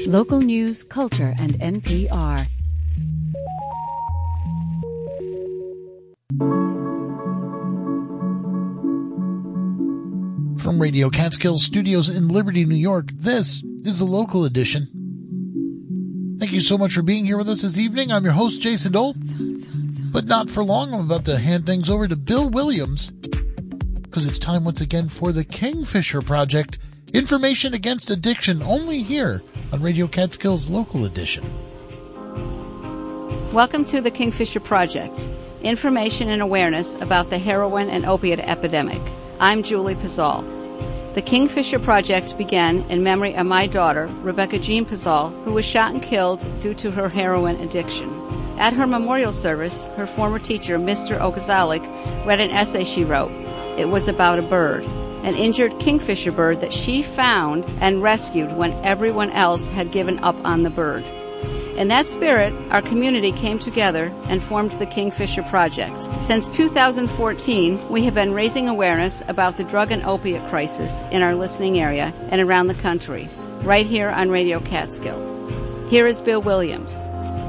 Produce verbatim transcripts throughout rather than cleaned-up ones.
Local news, culture, and N P R. From Radio Catskill Studios in Liberty, New York, this is the Local Edition. Thank you so much for being here with us this evening. I'm your host, Jason Dole. But not for long, I'm about to hand things over to Bill Williams, because it's time once again for the Kingfisher Project. Information against addiction, only here on Radio Catskill's Local Edition. Welcome to the Kingfisher Project. Information and awareness about the heroin and opiate epidemic. I'm Julie Pizzol. The Kingfisher Project began in memory of my daughter, Rebecca Jean Pizzol, who was shot and killed due to her heroin addiction. At her memorial service, her former teacher, Mister Okazalik, read an essay she wrote. It was about a bird, an injured kingfisher bird that she found and rescued when everyone else had given up on the bird. In that spirit, our community came together and formed the Kingfisher Project. Since two thousand fourteen, we have been raising awareness about the drug and opiate crisis in our listening area and around the country, right here on Radio Catskill. Here is Bill Williams.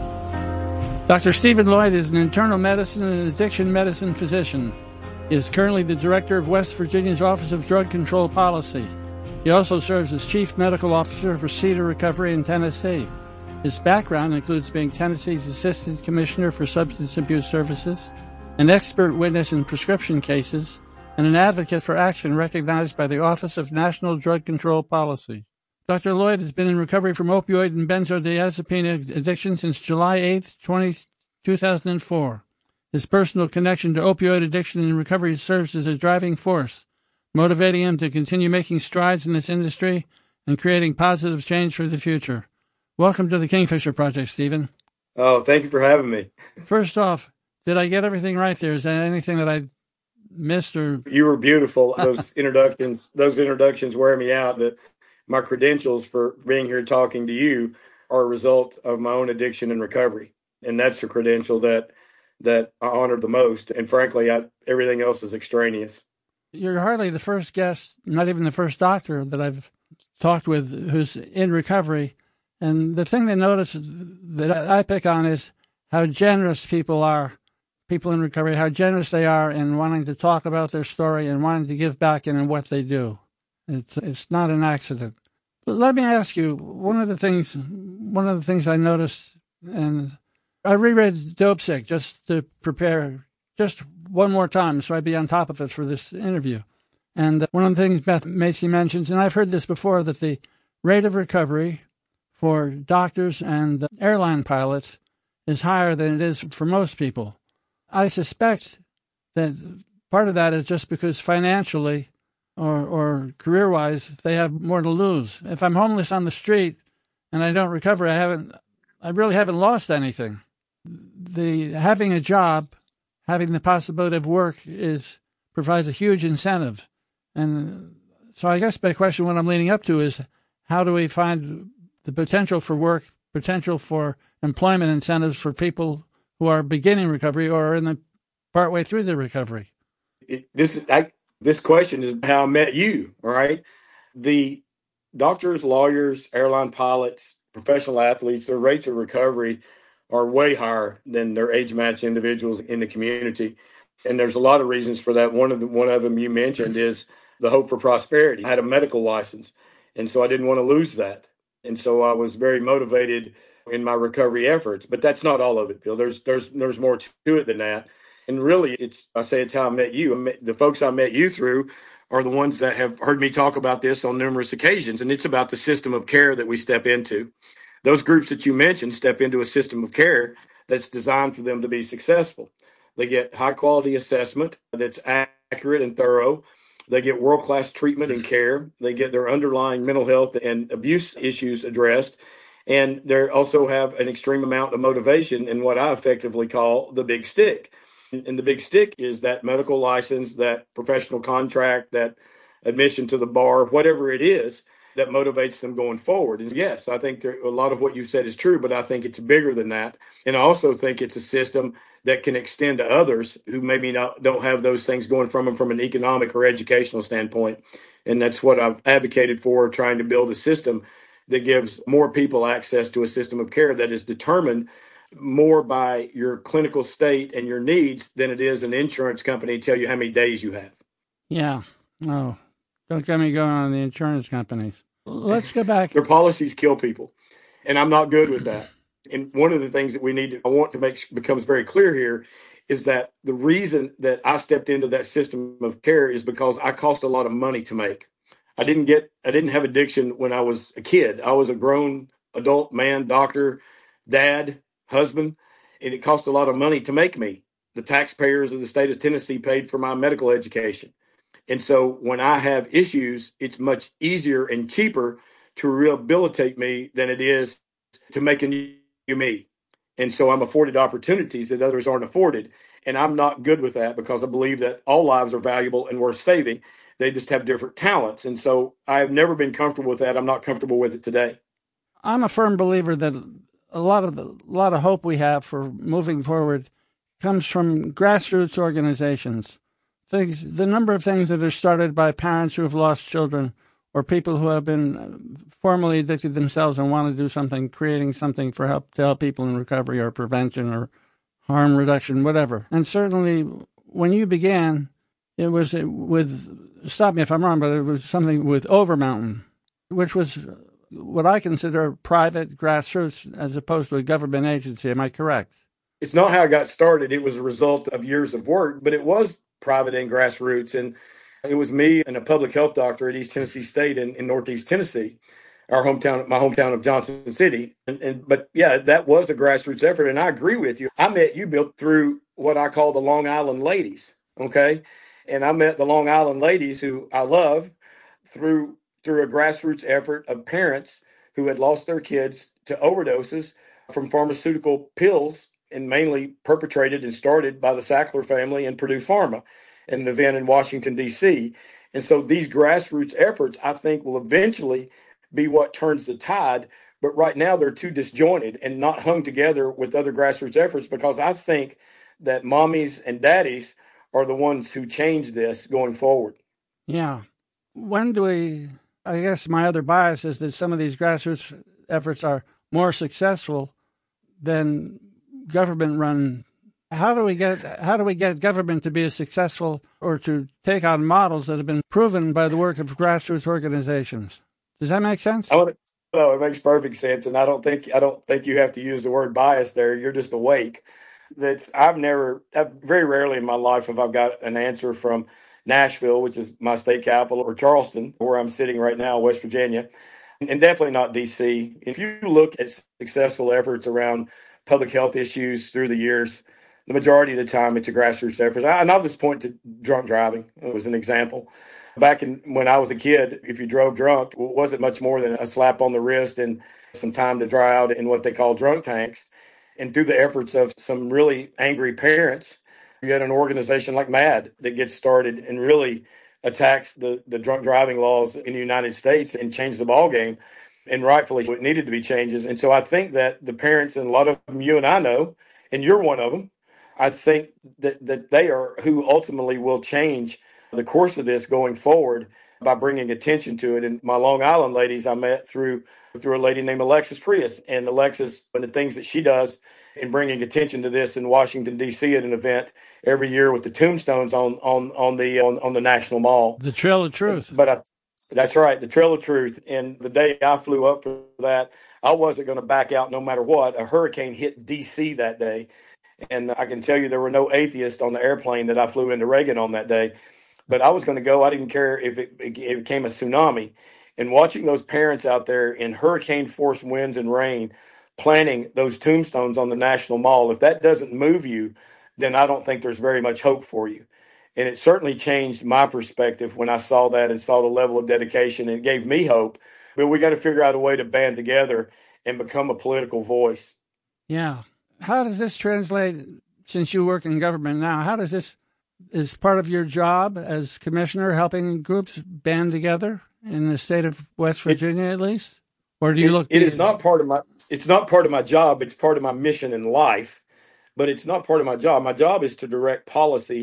Doctor Stephen Lloyd is an internal medicine and addiction medicine physician. He is currently the director of West Virginia's Office of Drug Control Policy. He also serves as chief medical officer for Cedar Recovery in Tennessee. His background includes being Tennessee's Assistant Commissioner for Substance Abuse Services, an expert witness in prescription cases, and an advocate for action recognized by the Office of National Drug Control Policy. Doctor Lloyd has been in recovery from opioid and benzodiazepine addiction since July eighth, two thousand four. His personal connection to opioid addiction and recovery serves as a driving force, motivating him to continue making strides in this industry and creating positive change for the future. Welcome to the Kingfisher Project, Stephen. Oh, thank you for having me. First off, did I get everything right there? Is there anything that I missed? Or You were beautiful. Those introductions, those introductions wear me out. That my credentials for being here talking to you are a result of my own addiction and recovery, and that's the credential that that I honor the most. And frankly, I, everything else is extraneous. You're hardly the first guest, not even the first doctor that I've talked with who's in recovery. And the thing they notice that I pick on is how generous people are, people in recovery, how generous they are in wanting to talk about their story and wanting to give back in what they do. It's it's not an accident. But let me ask you, one of the things one of the things I noticed, and I reread Dopesick just to prepare just one more time so I'd be on top of it for this interview. And one of the things Beth Macy mentions, and I've heard this before, that the rate of recovery for doctors and airline pilots is higher than it is for most people. I suspect that part of that is just because financially or, or career-wise, they have more to lose. If I'm homeless on the street and I don't recover, I haven't, I really haven't lost anything. The having a job, having the possibility of work is provides a huge incentive. And so I guess my question, what I'm leading up to, is how do we find the potential for work, potential for employment incentives for people who are beginning recovery or are in the partway through their recovery? It, this I, this question is how I met you, all right? The doctors, lawyers, airline pilots, professional athletes, their rates of recovery are way higher than their age-matched individuals in the community. And there's a lot of reasons for that. One of the, one of them you mentioned is the hope for prosperity. I had a medical license, and so I didn't want to lose that. And so I was very motivated in my recovery efforts. But that's not all of it, Bill. There's there's there's more to it than that. And really, it's I say it's how I met you. I met, the folks I met you through are the ones that have heard me talk about this on numerous occasions. And it's about the system of care that we step into. Those groups that you mentioned step into a system of care that's designed for them to be successful. They get high-quality assessment that's accurate and thorough. They get world-class treatment and care. They get their underlying mental health and abuse issues addressed. And they also have an extreme amount of motivation in what I effectively call the big stick. And the big stick is that medical license, that professional contract, that admission to the bar, whatever it is that motivates them going forward. And yes, I think there, a lot of what you said is true, but I think it's bigger than that. And I also think it's a system that can extend to others who maybe not don't have those things going from them from an economic or educational standpoint. And that's what I've advocated for, trying to build a system that gives more people access to a system of care that is determined more by your clinical state and your needs than it is an insurance company tell you how many days you have. Yeah. No, don't get me going on the insurance companies. Let's go back. Their policies kill people, and I'm not good with that. And one of the things that we need to, I want to make becomes very clear here is that the reason that I stepped into that system of care is because I cost a lot of money to make. I didn't get, I didn't have addiction when I was a kid. I was a grown adult man, doctor, dad, husband, and it cost a lot of money to make me. The taxpayers of the state of Tennessee paid for my medical education. And so when I have issues, it's much easier and cheaper to rehabilitate me than it is to make a new me. And so I'm afforded opportunities that others aren't afforded. And I'm not good with that because I believe that all lives are valuable and worth saving. They just have different talents. And so I've never been comfortable with that. I'm not comfortable with it today. I'm a firm believer that a lot of the, a lot of hope we have for moving forward comes from grassroots organizations. Things, the number of things that are started by parents who have lost children or people who have been formerly addicted themselves and want to do something, creating something for help to help people in recovery or prevention or harm reduction, whatever. And certainly when you began, it was with, stop me if I'm wrong, but it was something with Overmountain, which was what I consider private grassroots as opposed to a government agency. Am I correct? It's not how I got started. It was a result of years of work, but it was private and grassroots. And it was me and a public health doctor at East Tennessee State in, in Northeast Tennessee, our hometown, my hometown of Johnson City. And, and but yeah, that was a grassroots effort. And I agree with you. I met you, Bill, through what I call the Long Island ladies. Okay. And I met the Long Island ladies who I love through through a grassroots effort of parents who had lost their kids to overdoses from pharmaceutical pills, and mainly perpetrated and started by the Sackler family and Purdue Pharma, an event in Washington, D C. And so these grassroots efforts, I think, will eventually be what turns the tide. But right now they're too disjointed and not hung together with other grassroots efforts, because I think that mommies and daddies are the ones who change this going forward. Yeah. When do we, I guess my other bias is that some of these grassroots efforts are more successful than government run. How do we get how do we get government to be as successful or to take on models that have been proven by the work of grassroots organizations? Does that make sense? I want to, no, it makes perfect sense, and I don't think I don't think you have to use the word bias there. You're just awake. That's I've never, I've, very rarely in my life have I got an answer from Nashville, which is my state capital, or Charleston, where I'm sitting right now, West Virginia, and definitely not D C. If you look at successful efforts around public health issues through the years, the majority of the time it's a grassroots effort. And I'll just point to drunk driving as an example. Back in when I was a kid, if you drove drunk, it wasn't much more than a slap on the wrist and some time to dry out in what they call drunk tanks. And through the efforts of some really angry parents, you had an organization like MAD that gets started and really attacks the, the drunk driving laws in the United States and changed the ballgame. And rightfully, it needed to be changes. And so I think that the parents, and a lot of them you and I know, and you're one of them, I think that, that they are who ultimately will change the course of this going forward by bringing attention to it. And my Long Island ladies I met through through a lady named Alexis Prius, and Alexis, and the things that she does in bringing attention to this in Washington, D C at an event every year with the tombstones on on on the on, on the National Mall. The Trail of Truth. But I, that's right, the Trail of Truth. And the day I flew up for that, I wasn't going to back out no matter what. A hurricane hit D C that day. And I can tell you there were no atheists on the airplane that I flew into Reagan on that day. But I was going to go. I didn't care if it, it became a tsunami. And watching those parents out there in hurricane-force winds and rain planting those tombstones on the National Mall, if that doesn't move you, then I don't think there's very much hope for you. And it certainly changed my perspective when I saw that and saw the level of dedication. And it gave me hope. But we got to figure out a way to band together and become a political voice. Yeah. How does this translate, since you work in government now, how does this, is part of your job as commissioner helping groups band together in the state of West Virginia, it, at least? Or do you it, look? It is not part of my, it's not part of my job. It's part of my mission in life, but it's not part of my job. My job is to direct policy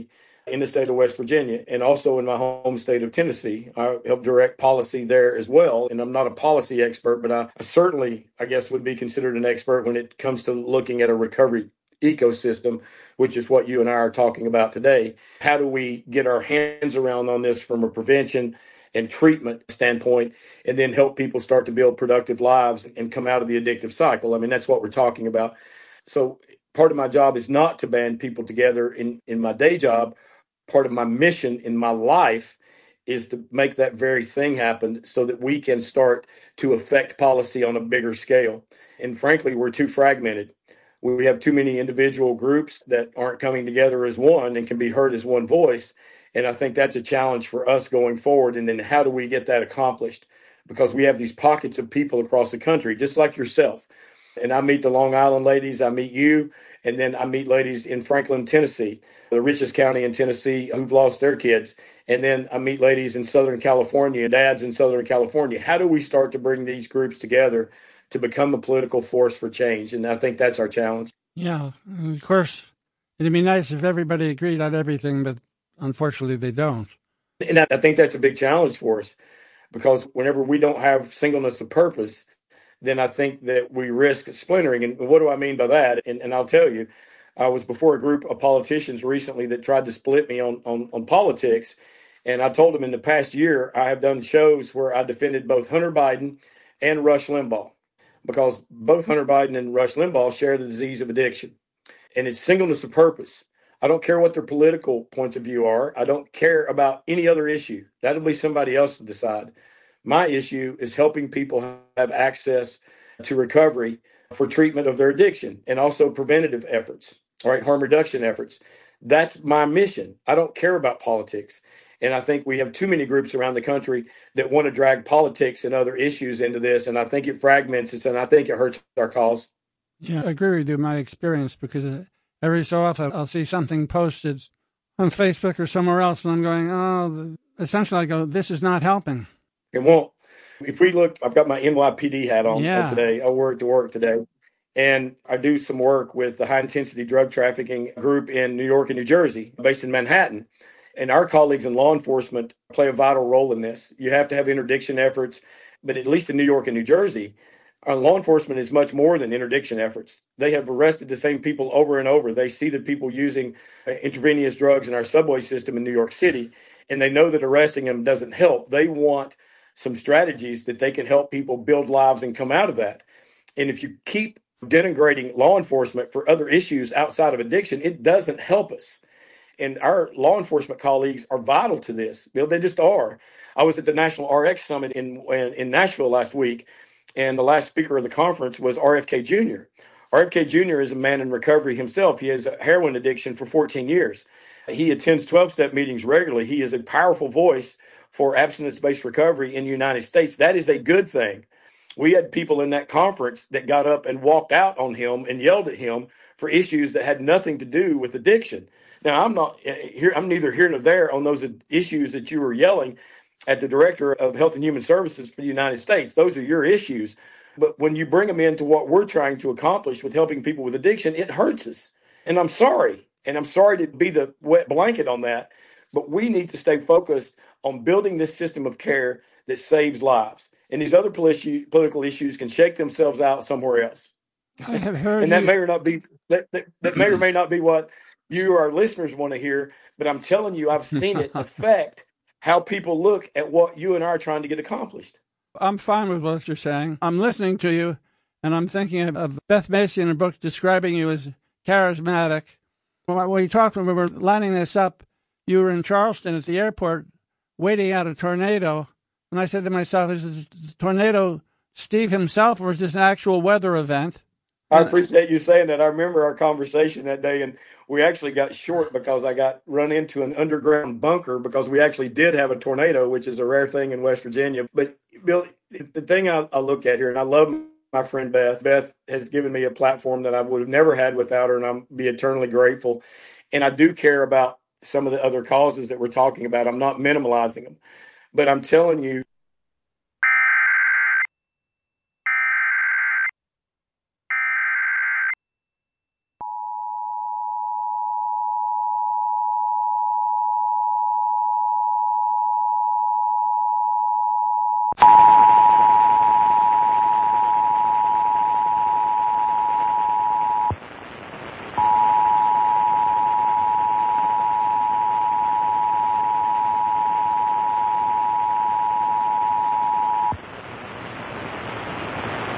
in the state of West Virginia and also in my home state of Tennessee. I help direct policy there as well. And I'm not a policy expert, but I, I certainly, I guess, would be considered an expert when it comes to looking at a recovery ecosystem, which is what you and I are talking about today. How do we get our hands around on this from a prevention and treatment standpoint, and then help people start to build productive lives and come out of the addictive cycle? I mean, that's what we're talking about. So part of my job is not to band people together in, in my day job. Part of my mission in my life is to make that very thing happen so that we can start to affect policy on a bigger scale. And frankly, we're too fragmented. We have too many individual groups that aren't coming together as one and can be heard as one voice. And I think that's a challenge for us going forward. And then how do we get that accomplished? Because we have these pockets of people across the country, just like yourself. And I meet the Long Island ladies, I meet you, and then I meet ladies in Franklin, Tennessee, the richest county in Tennessee, who've lost their kids. And then I meet ladies in Southern California, dads in Southern California. How do we start to bring these groups together to become a political force for change? And I think that's our challenge. Yeah, of course, it'd be nice if everybody agreed on everything, but unfortunately they don't. And I think that's a big challenge for us, because whenever we don't have singleness of purpose, then I think that we risk splintering. And what do I mean by that? And, and I'll tell you, I was before a group of politicians recently that tried to split me on, on, on politics. And I told them in the past year, I have done shows where I defended both Hunter Biden and Rush Limbaugh, because both Hunter Biden and Rush Limbaugh share the disease of addiction. And it's singleness of purpose. I don't care what their political points of view are. I don't care about any other issue. That'll be somebody else to decide. My issue is helping people have access to recovery for treatment of their addiction and also preventative efforts, all right, harm reduction efforts. That's my mission. I don't care about politics. And I think we have too many groups around the country that want to drag politics and other issues into this. And I think it fragments us, and I think it hurts our cause. Yeah, I agree with you, my experience, because every so often I'll see something posted on Facebook or somewhere else, and I'm going, oh, essentially I go, this is not helping. It won't. If we look, I've got my N Y P D hat on Yeah. today. I work to work today. And I do some work with the high intensity drug trafficking group in New York and New Jersey, based in Manhattan. And our colleagues in law enforcement play a vital role in this. You have to have interdiction efforts, but at least in New York and New Jersey, our law enforcement is much more than interdiction efforts. They have arrested the same people over and over. They see the people using intravenous drugs in our subway system in New York City, and they know that arresting them doesn't help. They want some strategies that they can help people build lives and come out of that. And if you keep denigrating law enforcement for other issues outside of addiction, it doesn't help us. And our law enforcement colleagues are vital to this. Bill, they just are. I was at the National R X Summit in, in, in Nashville last week, and the last speaker of the conference was R F K Junior R F K Junior is a man in recovery himself. He has a heroin addiction for fourteen years. He attends twelve-step meetings regularly. He is a powerful voice for abstinence-based recovery in the United States. That is a good thing. We had people in that conference that got up and walked out on him and yelled at him for issues that had nothing to do with addiction. Now, I'm not here. I'm neither here nor there on those issues that you were yelling at the Director of Health and Human Services for the United States. Those are your issues. But when you bring them into what we're trying to accomplish with helping people with addiction, it hurts us. And I'm sorry. And I'm sorry to be the wet blanket on that. But we need to stay focused on building this system of care that saves lives. And these other politi- political issues can shake themselves out somewhere else. I have heard and that you... may or not be that, that, that may or may not be what you or our listeners want to hear. But I'm telling you, I've seen it affect how people look at what you and I are trying to get accomplished. I'm fine with what you're saying. I'm listening to you, and I'm thinking of, of Beth Macy in her book describing you as charismatic. When we talked, when we were lining this up, you were in Charleston at the airport waiting out a tornado. And I said to myself, is the tornado Steve himself, or is this an actual weather event? I appreciate you saying that. I remember our conversation that day, and we actually got short because I got run into an underground bunker because we actually did have a tornado, which is a rare thing in West Virginia. But, Bill, the thing I, I look at here, and I love my friend Beth. Beth has given me a platform that I would have never had without her, and I'm be eternally grateful. And I do care about some of the other causes that we're talking about. I'm not minimalizing them. But I'm telling you,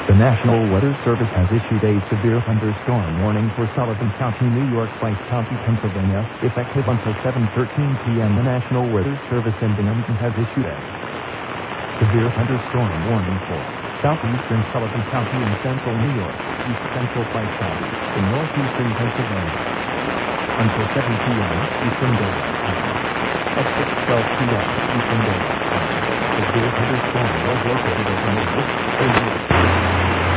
The National Weather Service has issued a severe thunderstorm warning for Sullivan County, New York, Price County, Pennsylvania, effective until seven thirteen p.m. The National Weather Service in Binghamton has issued a severe thunderstorm warning for southeastern Sullivan County and central New York, east central Price County, and northeastern Pennsylvania. Until seven p.m. Eastern Daylight Time. At six twelve p.m. Eastern Daylight Time. The severe thunderstorm was located over Memphis, New York.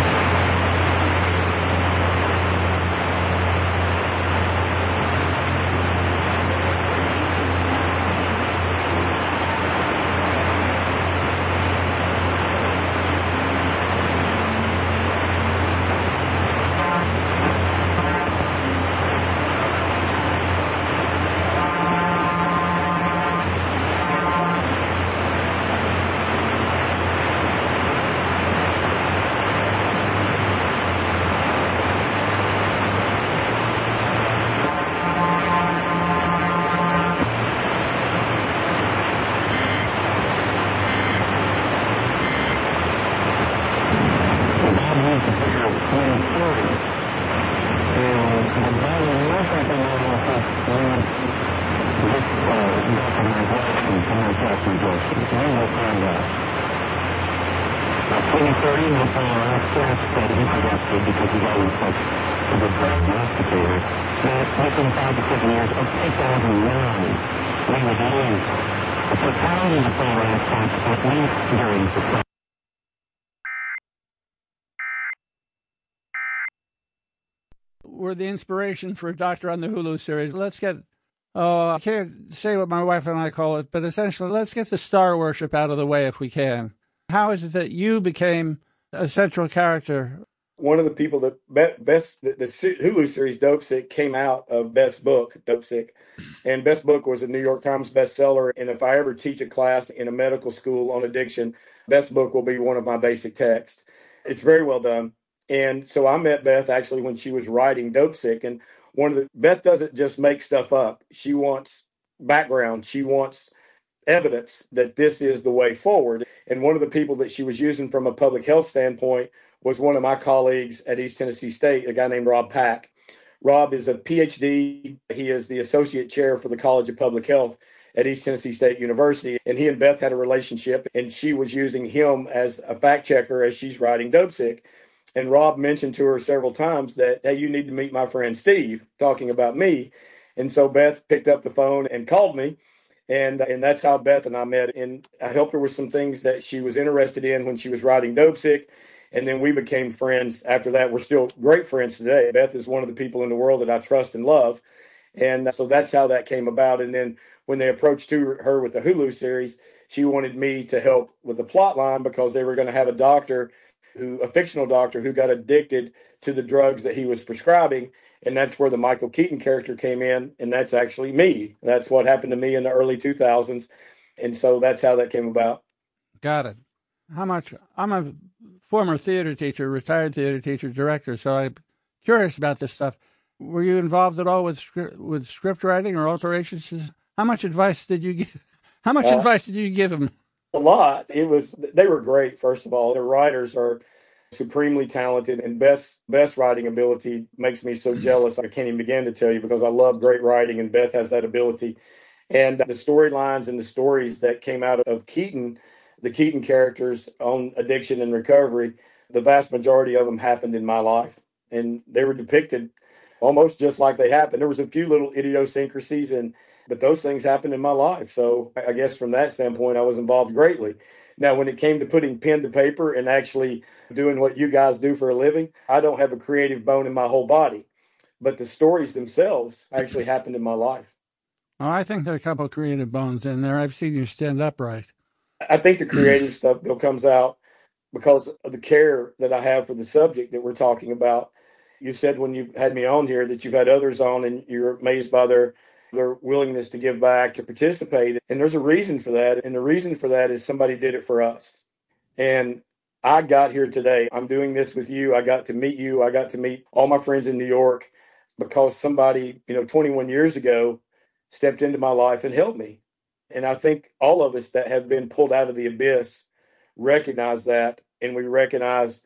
Were the inspiration for Doctor on the Hulu series. Let's get, oh, I can't say what my wife and I call it, but essentially, let's get the star worship out of the way if we can. How is it that you became a central character? One of the people that best, the, the Hulu series Dopesick came out of Beth's book, Dopesick. And Beth's book was a New York Times bestseller. And if I ever teach a class in a medical school on addiction, Beth's book will be one of my basic texts. It's very well done. And so I met Beth actually when she was writing Dopesick. And one of the, Beth doesn't just make stuff up. She wants background. She wants evidence that this is the way forward. And one of the people that she was using from a public health standpoint was one of my colleagues at East Tennessee State, a guy named Rob Pack. Rob is a P H D. He is the associate chair for the College of Public Health at East Tennessee State University. And he and Beth had a relationship, and she was using him as a fact checker as she's writing Dopesick. And Rob mentioned to her several times that, hey, you need to meet my friend Steve, talking about me. And so Beth picked up the phone and called me. And and that's how Beth and I met. And I helped her with some things that she was interested in when she was writing Dopesick. And then we became friends after that. We're still great friends today. Beth is one of the people in the world that I trust and love. And so that's how that came about. And then when they approached her with the Hulu series, she wanted me to help with the plot line because they were going to have a doctor who, a fictional doctor who got addicted to the drugs that he was prescribing. And that's where the Michael Keaton character came in. And that's actually me. That's what happened to me in the early two thousands. And so that's how that came about. Got it. How much? I'm a former theater teacher, retired theater teacher, director, so I'm curious about this stuff. Were you involved at all with script, with script writing or alterations? How much advice did you give? How much uh, advice did you give them? A lot. It was. They were great. First of all, the writers are supremely talented, and Beth's best writing ability makes me so jealous. I can't even begin to tell you because I love great writing, and Beth has that ability. And the storylines and the stories that came out of Keaton, the Keaton characters on addiction and recovery, the vast majority of them happened in my life. And they were depicted almost just like they happened. There was a few little idiosyncrasies, and but those things happened in my life. So I guess from that standpoint, I was involved greatly. Now, when it came to putting pen to paper and actually doing what you guys do for a living, I don't have a creative bone in my whole body. But the stories themselves actually happened in my life. Oh, I think there are a couple of creative bones in there. I've seen you stand upright. I think the creative stuff Bill comes out because of the care that I have for the subject that we're talking about. You said when you had me on here that you've had others on and you're amazed by their their willingness to give back, to participate. And there's a reason for that. And the reason for that is somebody did it for us. And I got here today. I'm doing this with you. I got to meet you. I got to meet all my friends in New York because somebody, you know, twenty-one years ago stepped into my life and helped me. And I think all of us that have been pulled out of the abyss recognize that. And we recognize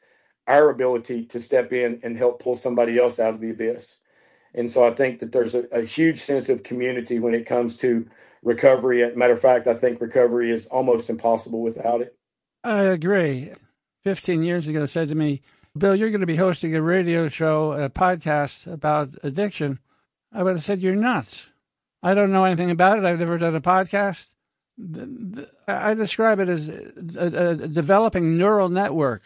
our ability to step in and help pull somebody else out of the abyss. And so I think that there's a, a huge sense of community when it comes to recovery. As a matter of fact, I think recovery is almost impossible without it. I agree. fifteen years ago said to me, Bill, you're going to be hosting a radio show, a podcast about addiction. I would have said, you're nuts. I don't know anything about it. I've never done a podcast. I describe it as a, a developing neural network.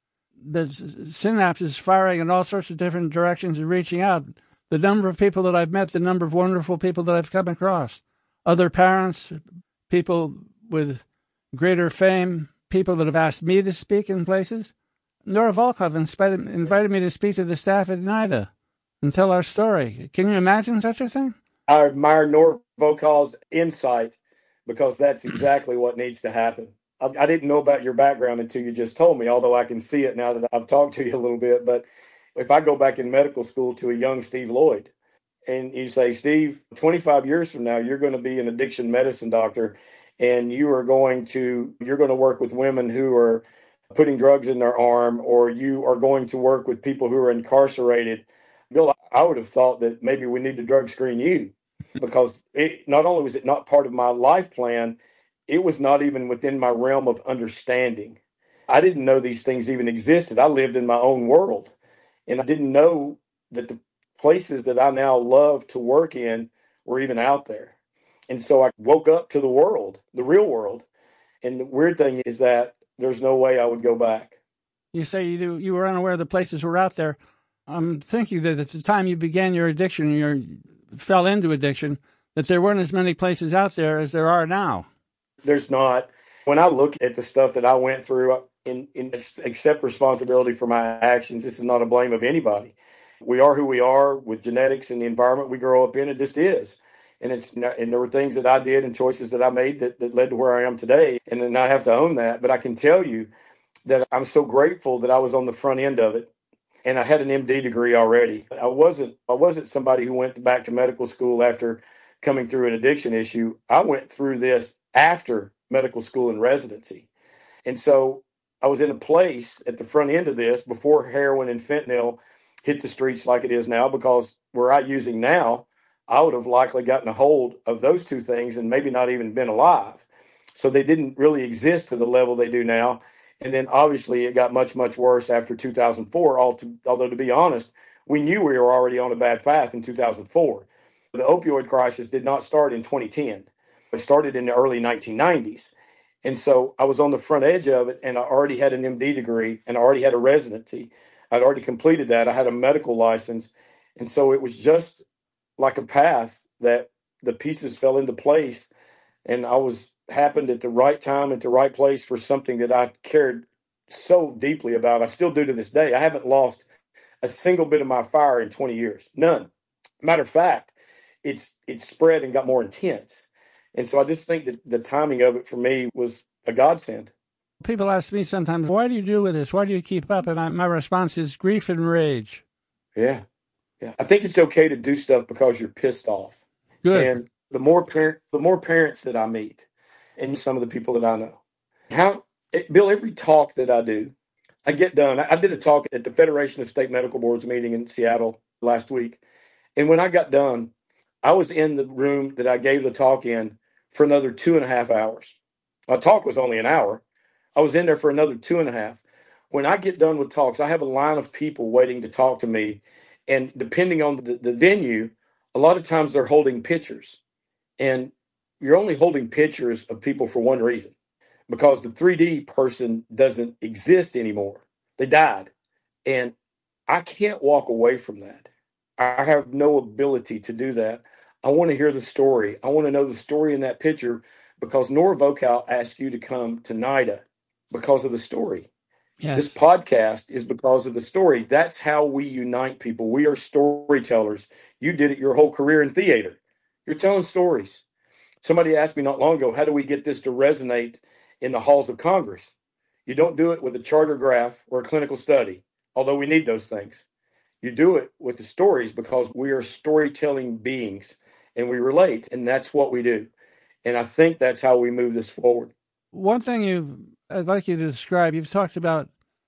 The synapses firing in all sorts of different directions and reaching out. The number of people that I've met, the number of wonderful people that I've come across, other parents, people with greater fame, people that have asked me to speak in places. Nora Volkov invited me to speak to the staff at NIDA and tell our story. Can you imagine such a thing? I admire Nora Volkov's insight because that's exactly what needs to happen. I, I didn't know about your background until you just told me, although I can see it now that I've talked to you a little bit. But if I go back in medical school to a young Steve Lloyd and you say, Steve, twenty-five years from now, you're going to be an addiction medicine doctor and you are going to, you're going to work with women who are putting drugs in their arm, or you are going to work with people who are incarcerated. Bill, I would have thought that maybe we need to drug screen you because it, not only was it not part of my life plan, it was not even within my realm of understanding. I didn't know these things even existed. I lived in my own world, and I didn't know that the places that I now love to work in were even out there. And so I woke up to the world, the real world. And the weird thing is that there's no way I would go back. You say you do, you were unaware the places were out there. I'm thinking that at the time you began your addiction, you fell into addiction, that there weren't as many places out there as there are now. There's not. When I look at the stuff that I went through and, and accept responsibility for my actions, this is not a blame of anybody. We are who we are with genetics and the environment we grow up in. It just is. And it's not, and there were things that I did and choices that I made that, that led to where I am today. And then I have to own that. But I can tell you that I'm so grateful that I was on the front end of it. And I had an M D degree already. I wasn't I wasn't somebody who went back to medical school after coming through an addiction issue. I went through this after medical school and residency. And so I was in a place at the front end of this before heroin and fentanyl hit the streets like it is now, because were I using now, I would have likely gotten a hold of those two things and maybe not even been alive. So they didn't really exist to the level they do now. And then obviously it got much, much worse after two thousand four, although to be honest, we knew we were already on a bad path in two thousand four. The opioid crisis did not start in twenty ten. It started in the early nineteen nineties. And so I was on the front edge of it, and I already had an M D degree, and I already had a residency. I'd already completed that. I had a medical license. And so it was just like a path that the pieces fell into place, and I was happened at the right time at the right place for something that I cared so deeply about. I still do to this day. I haven't lost a single bit of my fire in twenty years. None. Matter of fact, it's it's spread and got more intense. And so I just think that the timing of it for me was a godsend. People ask me sometimes, why do you do with this? Why do you keep up? And I, my response is grief and rage. Yeah. Yeah. I think it's okay to do stuff because you're pissed off. Good. And the more parent, the more parents that I meet, and some of the people that I know, how Bill, every talk that I do, I get done. I did a talk at the Federation of State Medical Boards meeting in Seattle last week. And when I got done, I was in the room that I gave the talk in for another two and a half hours. My talk was only an hour. I was in there for another two and a half. When I get done with talks, I have a line of people waiting to talk to me. And depending on the, the venue, a lot of times they're holding pictures. And you're only holding pictures of people for one reason, because the three D person doesn't exist anymore. They died. And I can't walk away from that. I have no ability to do that. I want to hear the story. I want to know the story in that picture, because Nora Volkov asked you to come to NIDA because of the story. Yes. This podcast is because of the story. That's how we unite people. We are storytellers. You did it your whole career in theater. You're telling stories. Somebody asked me not long ago, how do we get this to resonate in the halls of Congress? You don't do it with a charter graph or a clinical study, although we need those things. You do it with the stories, because we are storytelling beings and we relate, and that's what we do. And I think that's how we move this forward. One thing you've, I'd like you to describe, you've talked about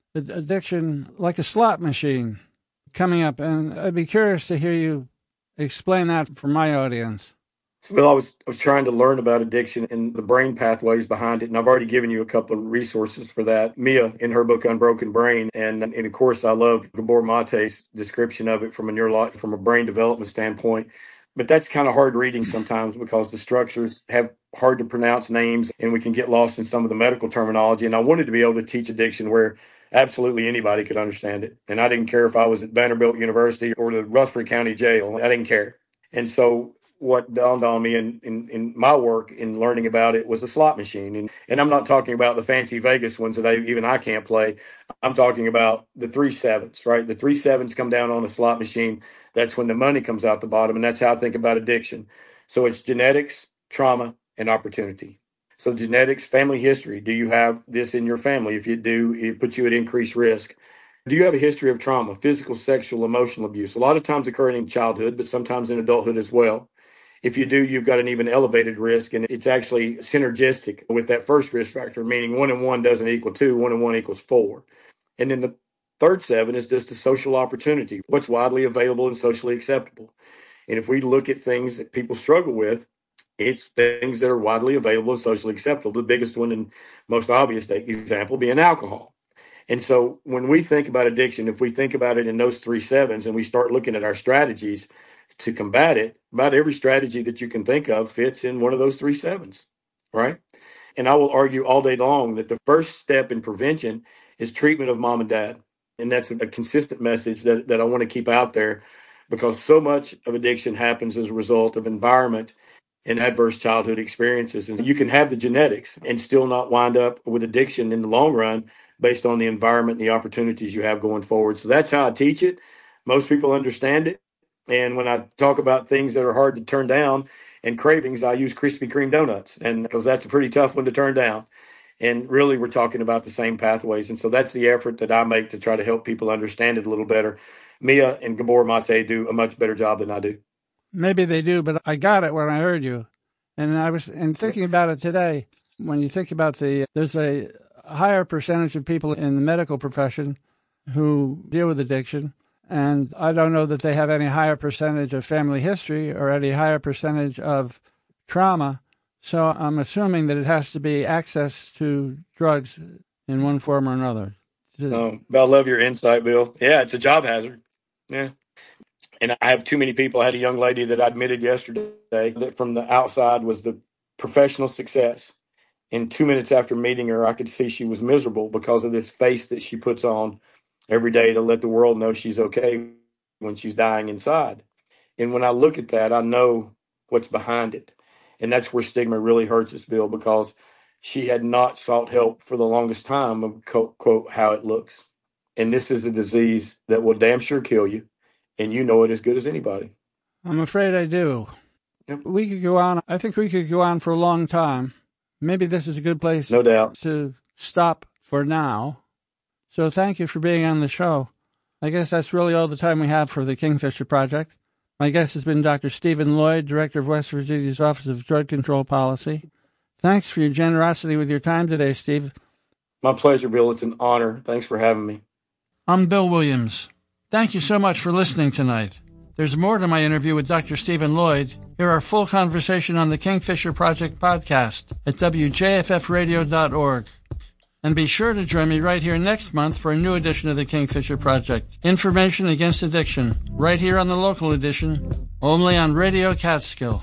addiction like a slot machine coming up, and I'd be curious to hear you explain that for my audience. Well, I was I was trying to learn about addiction and the brain pathways behind it, and I've already given you a couple of resources for that. Mia, in her book Unbroken Brain, and and of course I love Gabor Mate's description of it from a neurolo- from a brain development standpoint. But that's kind of hard reading sometimes because the structures have hard to pronounce names, and we can get lost in some of the medical terminology. And I wanted to be able to teach addiction where absolutely anybody could understand it, and I didn't care if I was at Vanderbilt University or the Rutherford County Jail. I didn't care, and so. What dawned on me in, in, in my work in learning about it was a slot machine. And, and I'm not talking about the fancy Vegas ones that I, even I can't play. I'm talking about the three sevens, right? The three sevens come down on a slot machine. That's when the money comes out the bottom. And that's how I think about addiction. So it's genetics, trauma, and opportunity. So genetics, family history. Do you have this in your family? If you do, it puts you at increased risk. Do you have a history of trauma, physical, sexual, emotional abuse? A lot of times occurring in childhood, but sometimes in adulthood as well. If you do, you've got an even elevated risk, and it's actually synergistic with that first risk factor, meaning one and one doesn't equal two, one and one equals four. And then the third seven is just a social opportunity, what's widely available and socially acceptable. And if we look at things that people struggle with, it's things that are widely available and socially acceptable. The biggest one and most obvious example being alcohol. And so when we think about addiction, if we think about it in those three sevens and we start looking at our strategies to combat it, about every strategy that you can think of fits in one of those three sevens, right? And I will argue all day long that the first step in prevention is treatment of mom and dad. And that's a consistent message that, that I want to keep out there, because so much of addiction happens as a result of environment and adverse childhood experiences. And you can have the genetics and still not wind up with addiction in the long run based on the environment and the opportunities you have going forward. So that's how I teach it. Most people understand it. And when I talk about things that are hard to turn down and cravings, I use Krispy Kreme donuts, and because that's a pretty tough one to turn down. And really, we're talking about the same pathways. And so that's the effort that I make to try to help people understand it a little better. Mia and Gabor Mate do a much better job than I do. Maybe they do, but I got it when I heard you. And I was and thinking about it today. When you think about the, there's a higher percentage of people in the medical profession who deal with addiction. And I don't know that they have any higher percentage of family history or any higher percentage of trauma. So I'm assuming that it has to be access to drugs in one form or another. Um, I love your insight, Bill. Yeah, it's a job hazard. Yeah. And I have too many people. I had a young lady that I admitted yesterday that from the outside was the professional success. And two minutes after meeting her, I could see she was miserable because of this face that she puts on every day to let the world know she's okay when she's dying inside. And when I look at that, I know what's behind it. And that's where stigma really hurts us, Bill, because she had not sought help for the longest time of, quote, quote, how it looks. And this is a disease that will damn sure kill you. And you know it as good as anybody. I'm afraid I do. Yep. We could go on. I think we could go on for a long time. Maybe this is a good place no doubt. to stop for now. So thank you for being on the show. I guess that's really all the time we have for the Kingfisher Project. My guest has been Doctor Stephen Lloyd, Director of West Virginia's Office of Drug Control Policy. Thanks for your generosity with your time today, Steve. My pleasure, Bill. It's an honor. Thanks for having me. I'm Bill Williams. Thank you so much for listening tonight. There's more to my interview with Doctor Stephen Lloyd. Hear our full conversation on the Kingfisher Project podcast at W J F F radio dot org. And be sure to join me right here next month for a new edition of the Kingfisher Project, Information Against Addiction, right here on the local edition, only on Radio Catskill.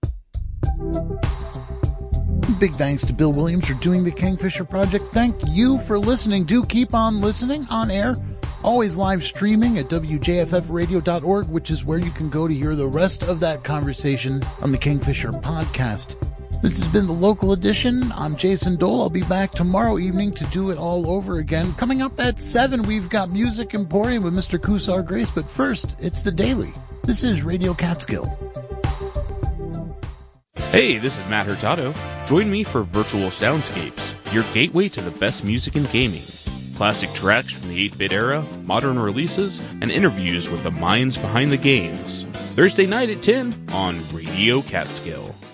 Big thanks to Bill Williams for doing the Kingfisher Project. Thank you for listening. Do keep on listening on air. Always live streaming at W J F F radio dot org, which is where you can go to hear the rest of that conversation on the Kingfisher podcast. This has been the local edition. I'm Jason Dole. I'll be back tomorrow evening to do it all over again. Coming up at seven, we've got Music Emporium with Mister Kusar Grace. But first, it's the Daily. This is Radio Catskill. Hey, this is Matt Hurtado. Join me for Virtual Soundscapes, your gateway to the best music in gaming. Classic tracks from the eight-bit era, modern releases, and interviews with the minds behind the games. Thursday night at ten on Radio Catskill.